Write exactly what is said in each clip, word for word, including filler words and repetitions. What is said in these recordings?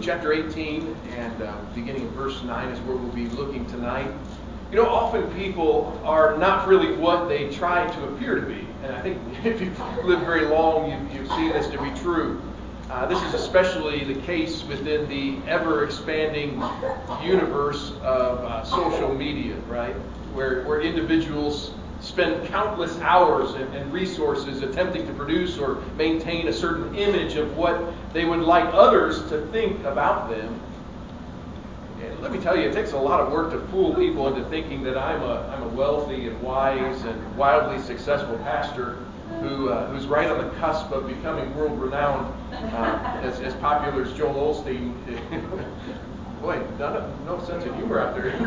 chapter eighteen, and uh, beginning in verse nine is where we'll be looking tonight. You know, often people are not really what they try to appear to be. And I think if you've lived very long, you've, you've seen this to be true. Uh, this is especially the case within the ever-expanding universe of uh, social media, right? Where, where individuals spend countless hours and, and resources attempting to produce or maintain a certain image of what they would like others to think about them. And let me tell you, it takes a lot of work to fool people into thinking that I'm a I'm a wealthy and wise and wildly successful pastor who uh, who's right on the cusp of becoming world renowned, uh, as, as popular as Joel Osteen. Boy, none, no sense of humor out there.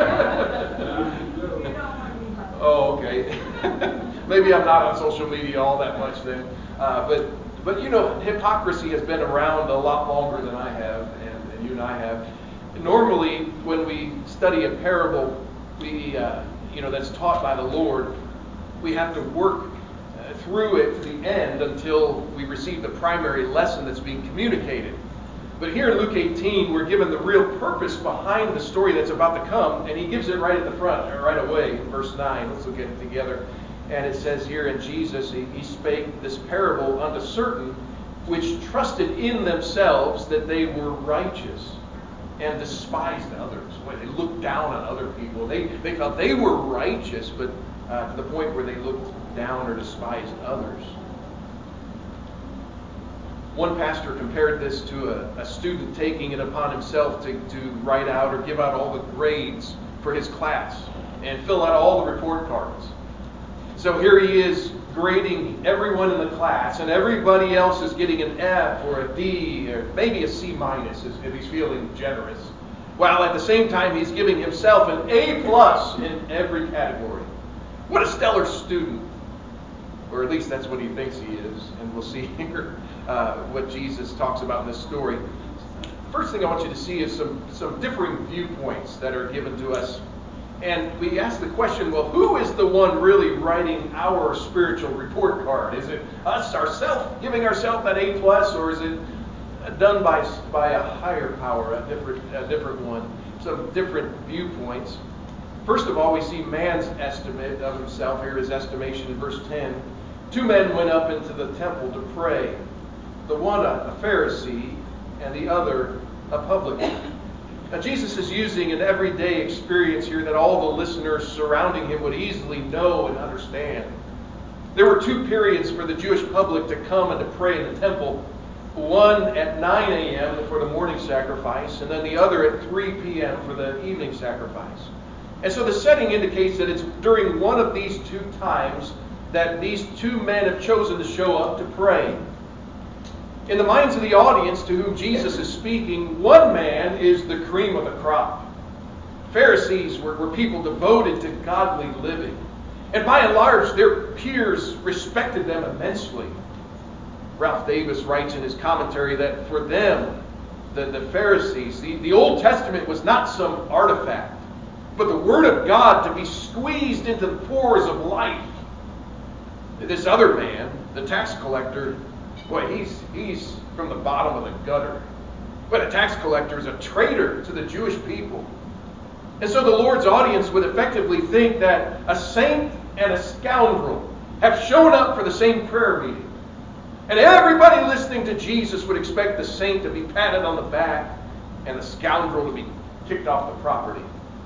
Oh, okay. Maybe I'm not on social media all that much then. Uh, but but you know, hypocrisy has been around a lot longer than I have, and, and you and I have. Normally, when we study a parable, we uh, you know that's taught by the Lord, we have to work uh, through it to the end until we receive the primary lesson that's being communicated. But here in Luke eighteen, we're given the real purpose behind the story that's about to come, and he gives it right at the front, or right away, in verse nine. Let's look at it together. And it says here in Jesus, he, he spake this parable unto certain which trusted in themselves that they were righteous, and despised others. Boy, they looked down on other people. They they felt they were righteous, but uh, to the point where they looked down or despised others. One pastor compared this to a, a student taking it upon himself to, to write out or give out all the grades for his class and fill out all the report cards. So here he is grading everyone in the class, and everybody else is getting an F or a D or maybe a C minus if he's feeling generous. While at the same time he's giving himself an A plus in every category. What a stellar student. Or at least that's what he thinks he is. And we'll see here uh, what Jesus talks about in this story. First thing I want you to see is some, some differing viewpoints that are given to us. And we ask the question, well, who is the one really writing our spiritual report card? Is it us, ourselves, giving ourselves that A plus, or is it done by, by a higher power, a different, a different one? Some different viewpoints. First of all, we see man's estimate of himself here, his estimation in verse ten. Two men went up into the temple to pray, the one a Pharisee and the other a publican. Now, Jesus is using an everyday experience here that all the listeners surrounding him would easily know and understand. There were two periods for the Jewish public to come and to pray in the temple. One at nine a.m. for the morning sacrifice, and then the other at three p.m. for the evening sacrifice. And so the setting indicates that it's during one of these two times that these two men have chosen to show up to pray. In the minds of the audience to whom Jesus is speaking, one man is the cream of the crop. Pharisees were, were people devoted to godly living. And by and large, their peers respected them immensely. Ralph Davis writes in his commentary that for them, the, the Pharisees, the, the Old Testament was not some artifact, but the Word of God to be squeezed into the pores of life. This other man, the tax collector, boy, he's he's from the bottom of the gutter. But a tax collector is a traitor to the Jewish people. And so the Lord's audience would effectively think that a saint and a scoundrel have shown up for the same prayer meeting. And everybody listening to Jesus would expect the saint to be patted on the back and the scoundrel to be kicked off the property.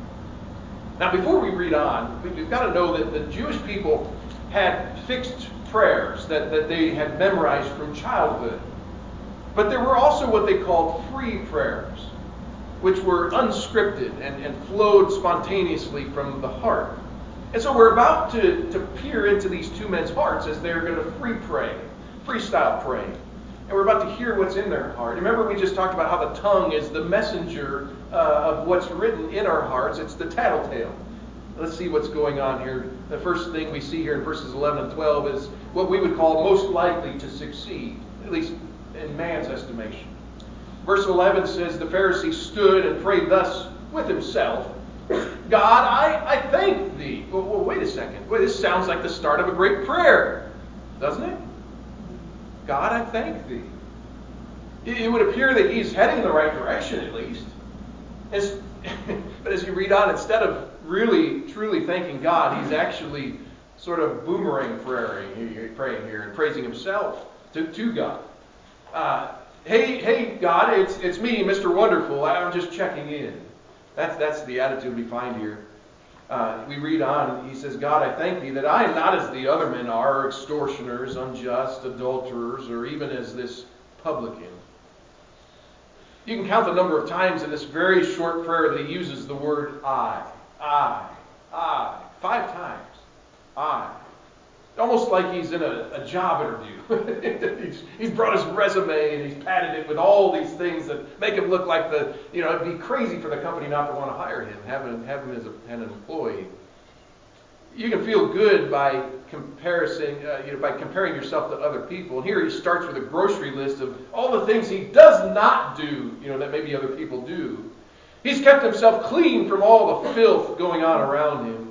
Now, before we read on, we've got to know that the Jewish people had fixed prayers that, that they had memorized from childhood. But there were also what they called free prayers, which were unscripted and, and flowed spontaneously from the heart. And so we're about to, to peer into these two men's hearts as they're going to free pray, freestyle pray. And we're about to hear what's in their heart. Remember, we just talked about how the tongue is the messenger uh, of what's written in our hearts. It's the tattletale. Let's see what's going on here. The first thing we see here in verses eleven and twelve is what we would call most likely to succeed, at least in man's estimation. Verse eleven says, the Pharisee stood and prayed thus with himself, God, I, I thank thee. Well, well, wait a second. Well, this sounds like the start of a great prayer, doesn't it? God, I thank thee. It would appear that he's heading in the right direction, at least. As, but as you read on, instead of really, truly thanking God, he's actually sort of boomerang praying, praying here and praising himself to, to God. Uh, hey, hey, God, it's it's me, Mister Wonderful. I'm just checking in. That's that's the attitude we find here. Uh, we read on. He says, God, I thank thee that I am not as the other men are, extortioners, unjust, adulterers, or even as this publican. You can count the number of times in this very short prayer that he uses the word I, I, I, five times. I. Almost like he's in a, a job interview. he's, he's brought his resume and he's padded it with all these things that make him look like the, you know, it'd be crazy for the company not to want to hire him, have him, have him as a, an employee. You can feel good by comparison, uh, you know, by comparing yourself to other people. And here he starts with a grocery list of all the things he does not do, you know, that maybe other people do. He's kept himself clean from all the filth going on around him.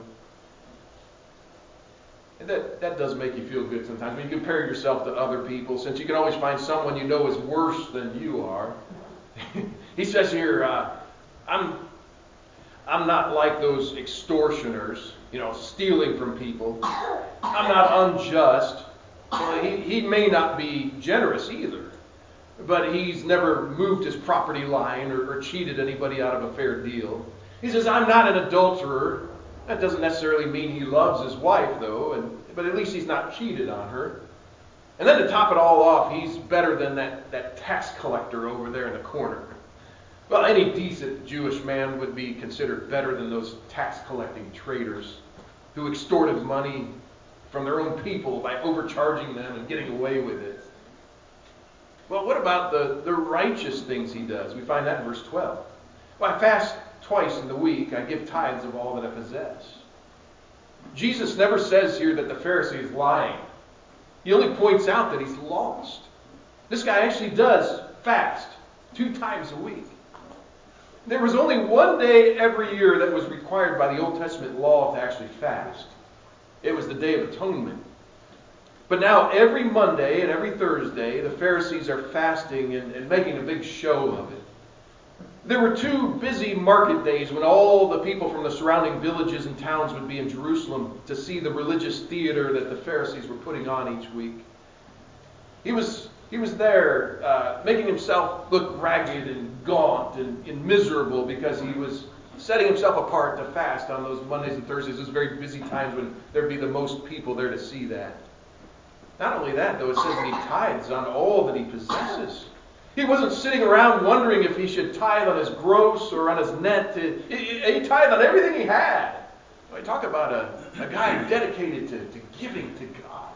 And that, that does make you feel good sometimes when you compare yourself to other people, since you can always find someone you know is worse than you are. He says here, uh, I'm, I'm not like those extortioners, you know, stealing from people. I'm not unjust. Well, he, he may not be generous either, but he's never moved his property line or, or cheated anybody out of a fair deal. He says, I'm not an adulterer. That doesn't necessarily mean he loves his wife, though, and, but at least he's not cheated on her. And then to top it all off, he's better than that, that tax collector over there in the corner. Well, any decent Jewish man would be considered better than those tax-collecting traitors who extorted money from their own people by overcharging them and getting away with it. Well, what about the, the righteous things he does? We find that in verse twelve. Well, I fast twice in the week. I give tithes of all that I possess. Jesus never says here that the Pharisee is lying. He only points out that he's lost. This guy actually does fast two times a week. There was only one day every year that was required by the Old Testament law to actually fast. It was the Day of Atonement. But now every Monday and every Thursday, the Pharisees are fasting and, and making a big show of it. There were two busy market days when all the people from the surrounding villages and towns would be in Jerusalem to see the religious theater that the Pharisees were putting on each week. He was he was there uh, making himself look ragged and gaunt and, and miserable because he was setting himself apart to fast on those Mondays and Thursdays. Those very busy times when there'd be the most people there to see that. Not only that, though, it says that he tithes on all that he possesses. He wasn't sitting around wondering if he should tithe on his gross or on his net. He, he tithed on everything he had. I talk about a, a guy dedicated to, to giving to God.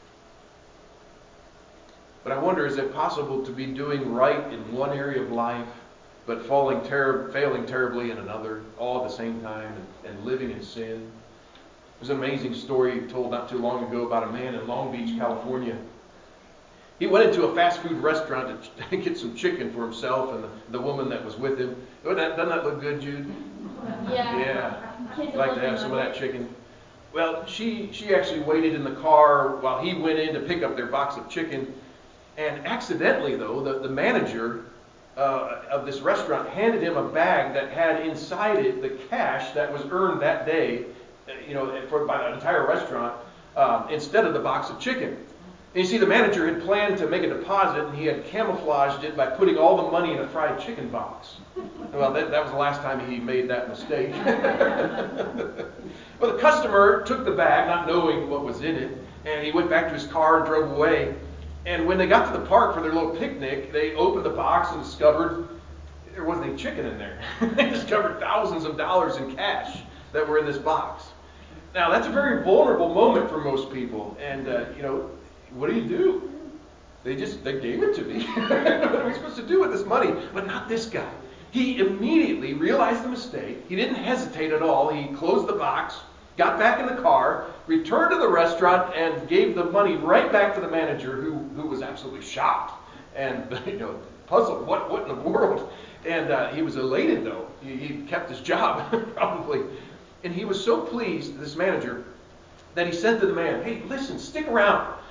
But I wonder, is it possible to be doing right in one area of life, but falling ter- failing terribly in another, all at the same time, and, and living in sin? There's an amazing story told not too long ago about a man in Long Beach, California. He went into a fast food restaurant to get some chicken for himself and the, the woman that was with him. Doesn't that, doesn't that look good, Jude? Yeah. Yeah. I'd like to have some of that chicken. Well, she, she actually waited in the car while he went in to pick up their box of chicken. And accidentally, though, the, the manager uh, of this restaurant handed him a bag that had inside it the cash that was earned that day, you know, for, by the entire restaurant, um, instead of the box of chicken. And you see, the manager had planned to make a deposit, and he had camouflaged it by putting all the money in a fried chicken box. Well, that, that was the last time he made that mistake. Well, the customer took the bag, not knowing what was in it, and he went back to his car and drove away. And when they got to the park for their little picnic, they opened the box and discovered there wasn't any chicken in there. They discovered thousands of dollars in cash that were in this box. Now, that's a very vulnerable moment for most people. And, uh, you know, what do you do? They just, they gave it to me. What are we supposed to do with this money? But not this guy. He immediately realized the mistake. He didn't hesitate at all. He closed the box, got back in the car, returned to the restaurant, and gave the money right back to the manager, who, who was absolutely shocked and, you know, puzzled. What, what in the world? And uh, he was elated, though. He, he kept his job, probably. And he was so pleased, this manager, that he said to the man, hey, listen, stick around.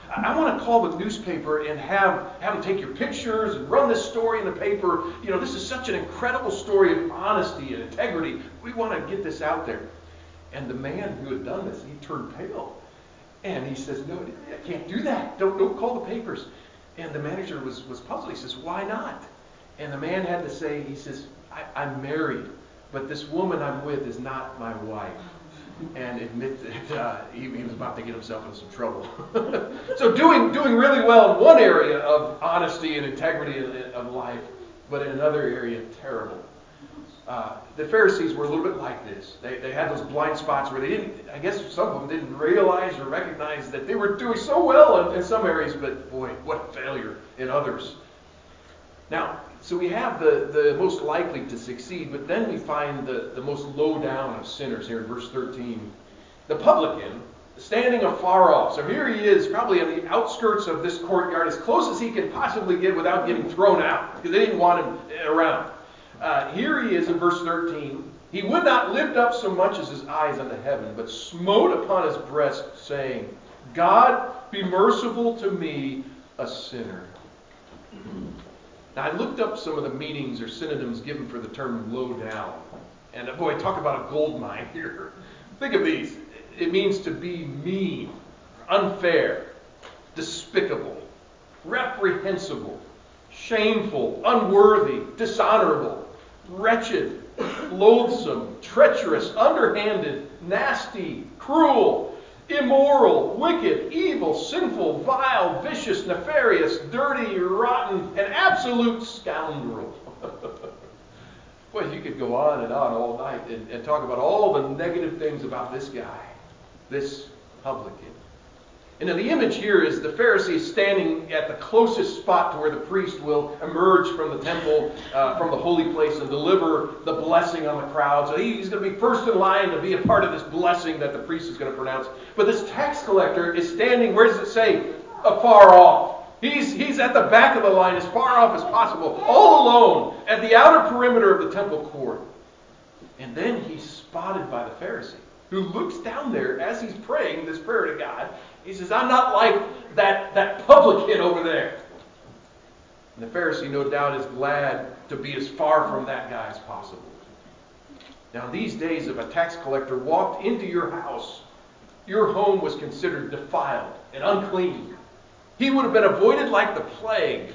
I, I want to call the newspaper and have, have them take your pictures and run this story in the paper. You know, this is such an incredible story of honesty and integrity. We want to get this out there. And the man who had done this, he turned pale. And he says, no, I can't do that. Don't, don't call the papers. And the manager was, was puzzled. He says, why not? And the man had to say, he says, I, I'm married, but this woman I'm with is not my wife. And admit that uh, he, he was about to get himself into some trouble. So doing doing really well in one area of honesty and integrity of, of life, but in another area, terrible. Uh, the Pharisees were a little bit like this. They, they had those blind spots where they didn't, I guess some of them didn't realize or recognize that they were doing so well in, in some areas, but boy, what a failure in others. Now, so we have the, the most likely to succeed, but then we find the, the most low down of sinners here in verse thirteen. The publican, standing afar off. So here he is, probably on the outskirts of this courtyard, as close as he can possibly get without getting thrown out, because they didn't want him around. Uh, here he is in verse thirteen. He would not lift up so much as his eyes unto heaven, but smote upon his breast, saying, God, be merciful to me, a sinner. Now, I looked up some of the meanings or synonyms given for the term low down. And boy, talk about a gold mine here. Think of these. It means to be mean, unfair, despicable, reprehensible, shameful, unworthy, dishonorable, wretched, loathsome, treacherous, underhanded, nasty, cruel, immoral, wicked, evil, sinful, vile, vicious, nefarious, dirty, rotten, and absolute scoundrel. Boy, you could go on and on all night and, and talk about all the negative things about this guy, this publican. And now the image here is the Pharisee standing at the closest spot to where the priest will emerge from the temple, uh, from the holy place, and deliver the blessing on the crowd. So he's going to be first in line to be a part of this blessing that the priest is going to pronounce. But this tax collector is standing, where does it say? Afar off. He's, he's at the back of the line, as far off as possible, all alone, at the outer perimeter of the temple court. And then he's spotted by the Pharisee, who looks down there as he's praying this prayer to God. He says, I'm not like that, that publican over there. And the Pharisee, no doubt, is glad to be as far from that guy as possible. Now, these days, if a tax collector walked into your house, your home was considered defiled and unclean. He would have been avoided like the plague.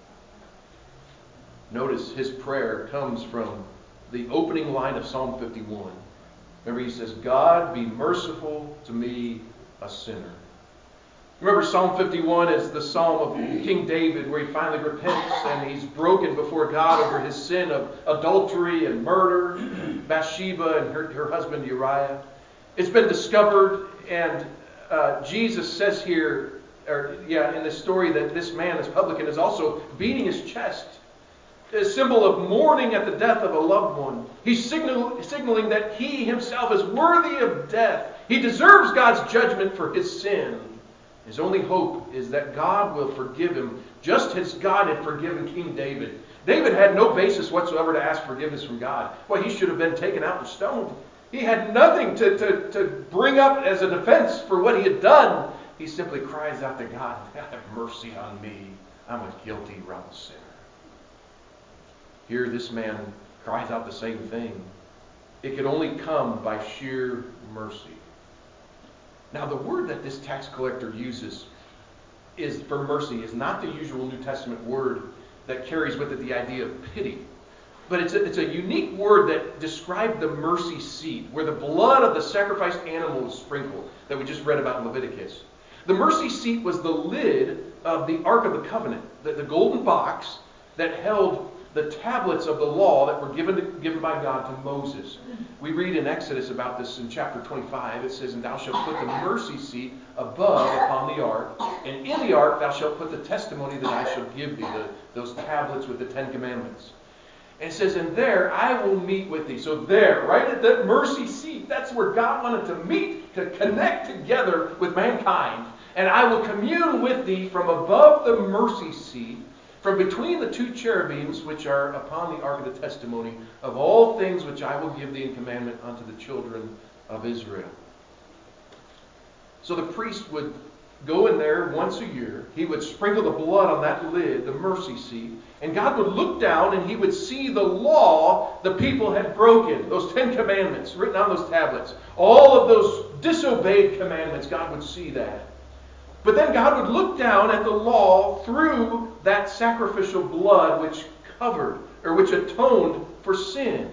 Notice his prayer comes from the opening line of Psalm fifty-one. Remember, he says, God, be merciful to me, a sinner. Remember, Psalm fifty-one is the psalm of King David, where he finally repents and he's broken before God over his sin of adultery and murder, Bathsheba and her, her husband Uriah. It's been discovered, and uh, Jesus says here, or yeah, in this story, that this man, this publican, is also beating his chest, a symbol of mourning at the death of a loved one. He's signal, signaling that he himself is worthy of death. He deserves God's judgment for his sin. His only hope is that God will forgive him, just as God had forgiven King David. David had no basis whatsoever to ask forgiveness from God. Well, he should have been taken out and stoned. He had nothing to, to, to bring up as a defense for what he had done. He simply cries out to God, have mercy on me. I'm a guilty, rotten sinner. Here, this man cries out the same thing. It could only come by sheer mercy. Now, the word that this tax collector uses is for mercy is not the usual New Testament word that carries with it the idea of pity. But it's a, it's a unique word that described the mercy seat, where the blood of the sacrificed animal was sprinkled, that we just read about in Leviticus. The mercy seat was the lid of the Ark of the Covenant, the, the golden box that held the tablets of the law that were given to, given by God to Moses. We read in Exodus about this in chapter twenty-five. It says, and thou shalt put the mercy seat above upon the ark, and in the ark thou shalt put the testimony that I shall give thee, the, those tablets with the Ten Commandments. And it says, and there I will meet with thee. So there, right at that mercy seat, that's where God wanted to meet, to connect together with mankind. And I will commune with thee from above the mercy seat, from between the two cherubims which are upon the ark of the testimony, of all things which I will give thee in commandment unto the children of Israel. So the priest would go in there once a year. He would sprinkle the blood on that lid, the mercy seat, and God would look down and he would see the law the people had broken, those Ten Commandments written on those tablets. All of those disobeyed commandments, God would see that. But then God would look down at the law through that sacrificial blood which covered, or which atoned for sin.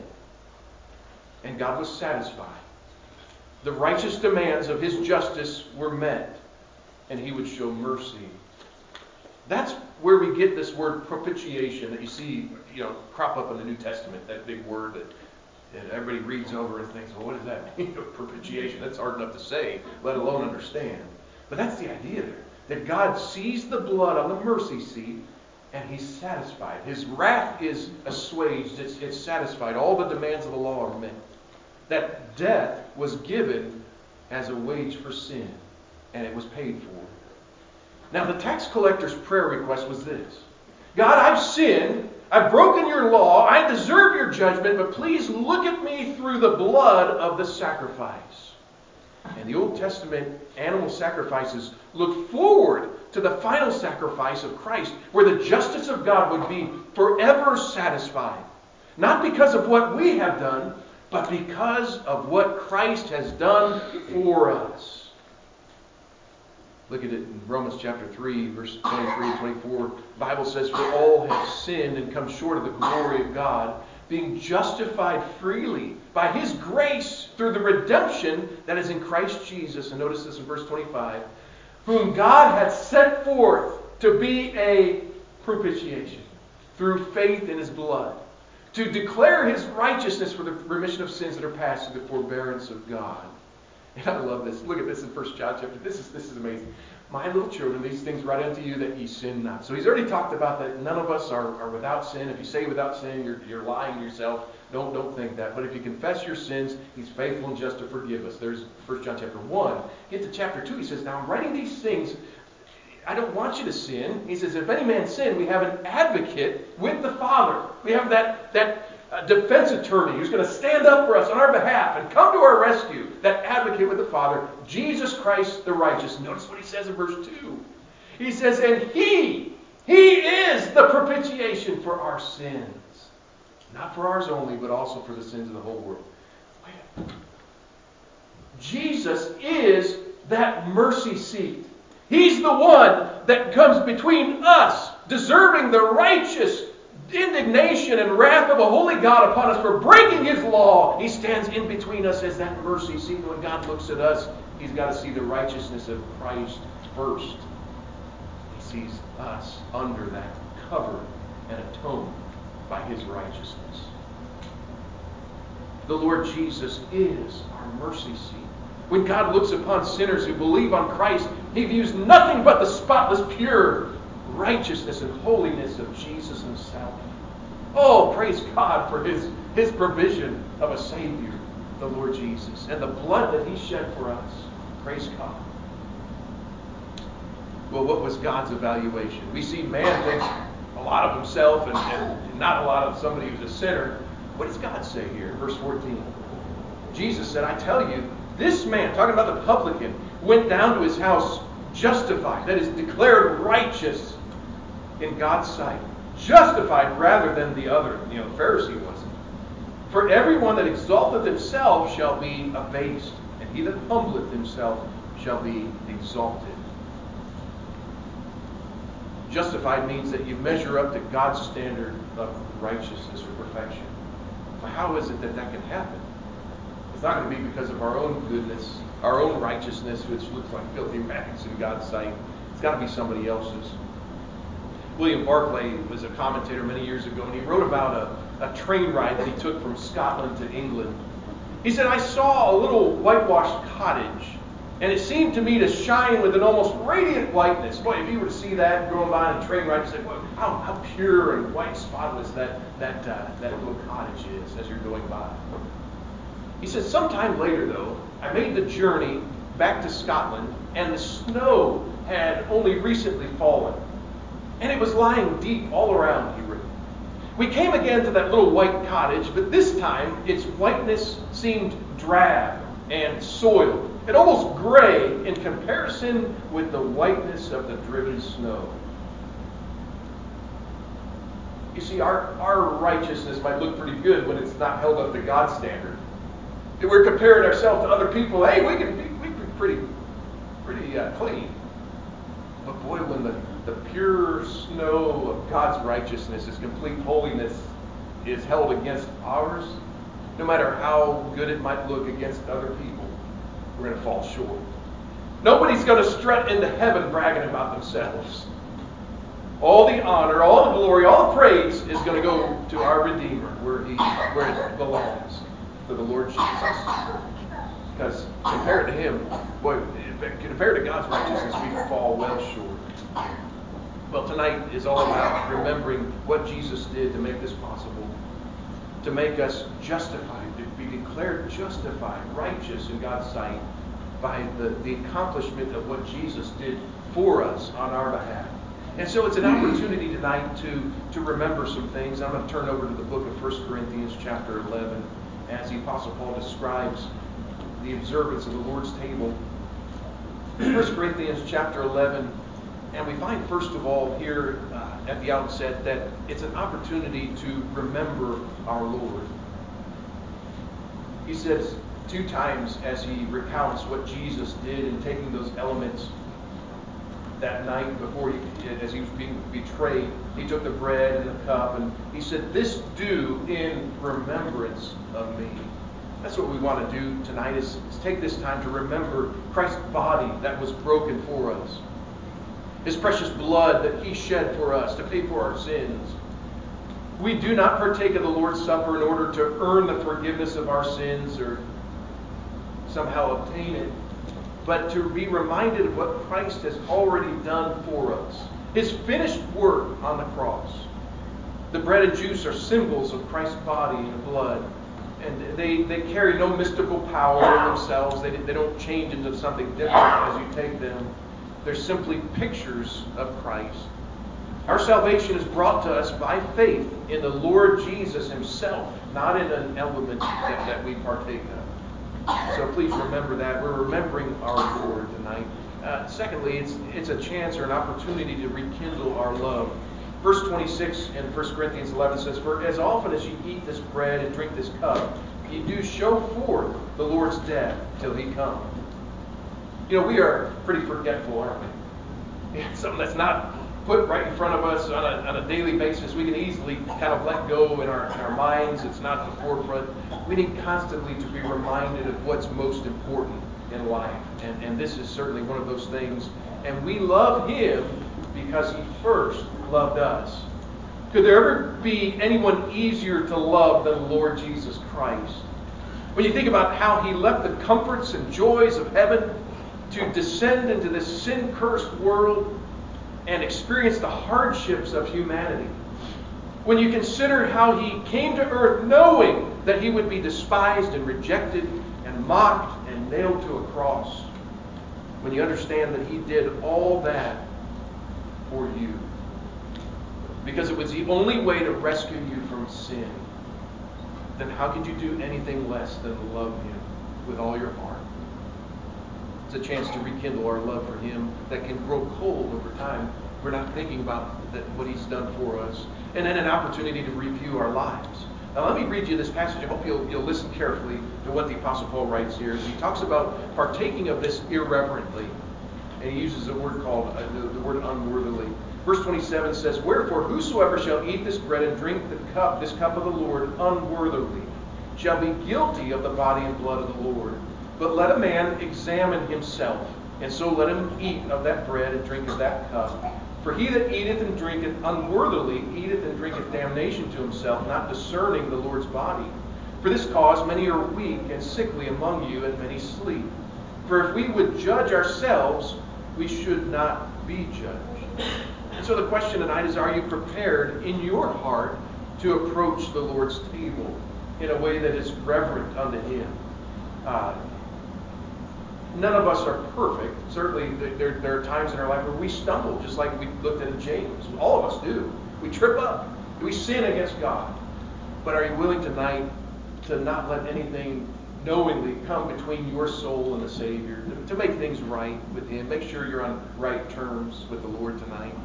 And God was satisfied. The righteous demands of his justice were met, and he would show mercy. That's where we get this word propitiation that you see, you know, crop up in the New Testament, that big word that, that everybody reads over and thinks, well, what does that mean? Propitiation. That's hard enough to say, let alone understand. But that's the idea there. That God sees the blood on the mercy seat and he's satisfied. His wrath is assuaged. It's, it's satisfied. All the demands of the law are met. That death was given as a wage for sin, and it was paid for. Now, the tax collector's prayer request was this: God, I've sinned. I've broken your law. I deserve your judgment, but please look at me through the blood of the sacrifice. And the Old Testament animal sacrifices look forward to the final sacrifice of Christ, where the justice of God would be forever satisfied. Not because of what we have done, but because of what Christ has done for us. Look at it in Romans chapter three, verse twenty-three and twenty-four. The Bible says, for all have sinned and come short of the glory of God, being justified freely by his grace through the redemption that is in Christ Jesus. And notice this in verse twenty-five. Whom God hath set forth to be a propitiation through faith in his blood, to declare his righteousness for the remission of sins that are past through the forbearance of God. And I love this. Look at this in First John chapter. This is this is amazing. My little children, these things write unto you that ye sin not. So he's already talked about that none of us are, are without sin. If you say without sin, you're, you're lying to yourself. Don't, don't think that. But if you confess your sins, he's faithful and just to forgive us. There's First John chapter one. Get to chapter two. He says, now I'm writing these things. I don't want you to sin. He says, if any man sin, we have an advocate with the Father. We have that, that uh, defense attorney who's going to stand up for us on our behalf and come to our rescue. That advocate with the Father, Jesus Christ the righteous. Notice what he says in verse two. He says, and he, he is the propitiation for our sins. Not for ours only, but also for the sins of the whole world. Wait. Jesus is that mercy seat. He's the one that comes between us, deserving the righteous indignation and wrath of a holy God upon us for breaking his law. He stands in between us as that mercy seat. When God looks at us, he's got to see the righteousness of Christ first. He sees us under that covered and atoned by his righteousness. The Lord Jesus is our mercy seat. When God looks upon sinners who believe on Christ, he views nothing but the spotless, pure righteousness and holiness of Jesus himself. Oh, praise God for his, his provision of a Savior, the Lord Jesus, and the blood that he shed for us. Praise God. Well, what was God's evaluation? We see man thinks a lot of himself and, and not a lot of somebody who's a sinner. What does God say here? Verse fourteen. Jesus said, I tell you, this man, talking about the publican, went down to his house justified, that is, declared righteous in God's sight. Justified rather than the other, you know, the Pharisee wasn't. For everyone that exalteth himself shall be abased, and he that humbleth himself shall be exalted. Justified means that you measure up to God's standard of righteousness or perfection. But how is it that that can happen? It's not going to be because of our own goodness, our own righteousness, which looks like filthy rags in God's sight. It's got to be somebody else's. William Barclay was a commentator many years ago, and he wrote about a, a train ride that he took from Scotland to England. He said, I saw a little whitewashed cottage, and it seemed to me to shine with an almost radiant whiteness. Boy, if you were to see that going by on a train ride, you'd say, well, how, how pure and white, spotless that, that, uh, that little cottage is as you're going by. He says, sometime later, though, I made the journey back to Scotland, and the snow had only recently fallen. And it was lying deep all around, he wrote. We came again to that little white cottage, but this time its whiteness seemed drab and soiled and almost gray in comparison with the whiteness of the driven snow. You see, our, our righteousness might look pretty good when it's not held up to God's standard. If we're comparing ourselves to other people, hey, we can be, we can be pretty, pretty uh, clean. But boy, when the, the pure snow of God's righteousness, His complete holiness, is held against ours, no matter how good it might look against other people, we're going to fall short. Nobody's going to strut into heaven bragging about themselves. All the honor, all the glory, all the praise is going to go to our Redeemer, where he, where it belongs, to the Lord Jesus. Because compared to Him, boy, compared to God's righteousness, we fall well short. Well, tonight is all about remembering what Jesus did to make this possible, to make us justified, to be declared justified, righteous in God's sight by the, the accomplishment of what Jesus did for us on our behalf. And so it's an opportunity tonight to, to remember some things. I'm going to turn over to the book of First Corinthians chapter eleven as the Apostle Paul describes the observance of the Lord's table. First Corinthians chapter eleven, and we find first of all here uh, at the outset that it's an opportunity to remember our Lord. He says two times as he recounts what Jesus did in taking those elements that night before he, as he was being betrayed, he took the bread and the cup, and he said, "This do in remembrance of me." That's what we want to do tonight, is, is take this time to remember Christ's body that was broken for us, His precious blood that He shed for us to pay for our sins. We do not partake of the Lord's Supper in order to earn the forgiveness of our sins or somehow obtain it, but to be reminded of what Christ has already done for us. His finished work on the cross. The bread and juice are symbols of Christ's body and blood. And they, they carry no mystical power in themselves. They, they don't change into something different as you take them. They're simply pictures of Christ. Our salvation is brought to us by faith in the Lord Jesus Himself, not in an element that, that we partake of. So please remember that. We're remembering our Lord tonight. Uh, secondly, it's it's a chance or an opportunity to rekindle our love. Verse twenty-six in First Corinthians eleven says, "For as often as you eat this bread and drink this cup, you do show forth the Lord's death till He come." You know, we are pretty forgetful, aren't we? It's something that's not put right in front of us on a, on a daily basis. We can easily kind of let go in our, in our minds. It's not the forefront. We need constantly to be reminded of what's most important in life. And, and this is certainly one of those things. And we love Him because He first loved us. Could there ever be anyone easier to love than the Lord Jesus Christ? When you think about how He left the comforts and joys of heaven to descend into this sin-cursed world and experience the hardships of humanity. When you consider how He came to earth knowing that He would be despised and rejected and mocked and nailed to a cross. When you understand that He did all that for you. Because it was the only way to rescue you from sin. Then how could you do anything less than love Him with all your heart? It's a chance to rekindle our love for Him that can grow cold over time. We're not thinking about that, what He's done for us. And then an opportunity to review our lives. Now let me read you this passage. I hope you'll, you'll listen carefully to what the Apostle Paul writes here. He talks about partaking of this irreverently. And he uses a word called, uh, the, the word unworthily. Verse twenty-seven says, "Wherefore whosoever shall eat this bread and drink the cup, this cup of the Lord unworthily, shall be guilty of the body and blood of the Lord. But let a man examine himself, and so let him eat of that bread and drink of that cup. For he that eateth and drinketh unworthily eateth and drinketh damnation to himself, not discerning the Lord's body. For this cause many are weak and sickly among you, and many sleep. For if we would judge ourselves, we should not be judged." And so the question tonight is, are you prepared in your heart to approach the Lord's table in a way that is reverent unto Him? Uh, None of us are perfect. Certainly, there, there are times in our life where we stumble, just like we looked at in James. All of us do. We trip up. We sin against God. But are you willing tonight to not let anything knowingly come between your soul and the Savior, to, to make things right with Him. Make sure you're on right terms with the Lord tonight.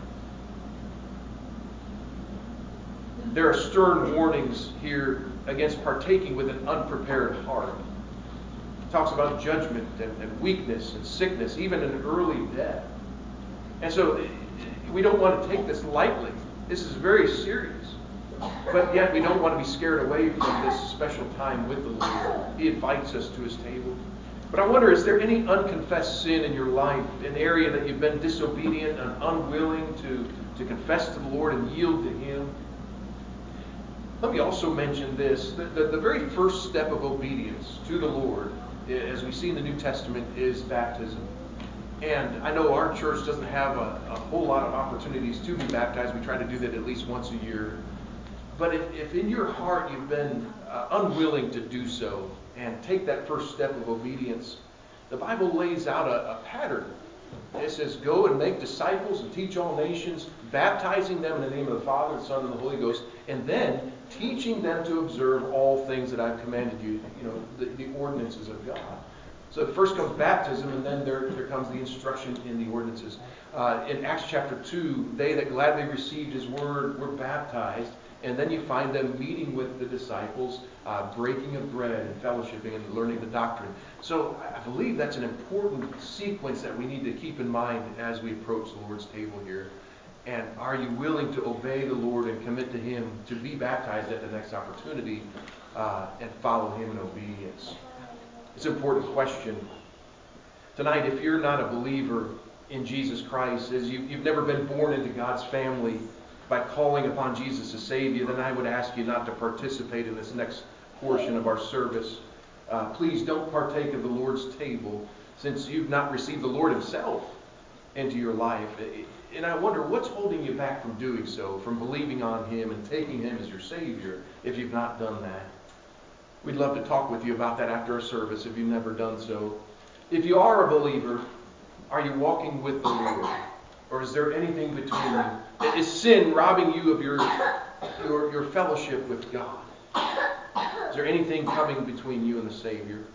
There are stern warnings here against partaking with an unprepared heart. It talks about judgment and, and weakness and sickness, even an early death. And so we don't want to take this lightly. This is very serious. But yet we don't want to be scared away from this special time with the Lord. He invites us to His table. But I wonder, is there any unconfessed sin in your life, an area that you've been disobedient and unwilling to, to confess to the Lord and yield to Him? Let me also mention this. The, the, the very first step of obedience to the Lord, as we see in the New Testament, is baptism. And I know our church doesn't have a, a whole lot of opportunities to be baptized. We try to do that at least once a year. But if, if in your heart you've been uh, unwilling to do so and take that first step of obedience, the Bible lays out a, a pattern. It says, go and make disciples and teach all nations, baptizing them in the name of the Father, the Son, and the Holy Ghost, and then teaching them to observe all things that I've commanded you, you know, the, the ordinances of God. So first comes baptism, and then there, there comes the instruction in the ordinances. Uh, in Acts chapter two, they that gladly received His word were baptized. And then you find them meeting with the disciples, uh, breaking of bread and fellowshipping and learning the doctrine. So I believe that's an important sequence that we need to keep in mind as we approach the Lord's table here. And are you willing to obey the Lord and commit to Him to be baptized at the next opportunity uh, and follow Him in obedience? It's an important question. Tonight, if you're not a believer in Jesus Christ, as you, you've never been born into God's family by calling upon Jesus as Savior, then I would ask you not to participate in this next portion of our service. Uh, please don't partake of the Lord's table, since you've not received the Lord Himself into your life. And I wonder, what's holding you back from doing so, from believing on Him and taking Him as your Savior, if you've not done that? We'd love to talk with you about that after our service if you've never done so. If you are a believer, are you walking with the Lord? Or is there anything between you? Is sin robbing you of your, your, your fellowship with God? Is there anything coming between you and the Savior?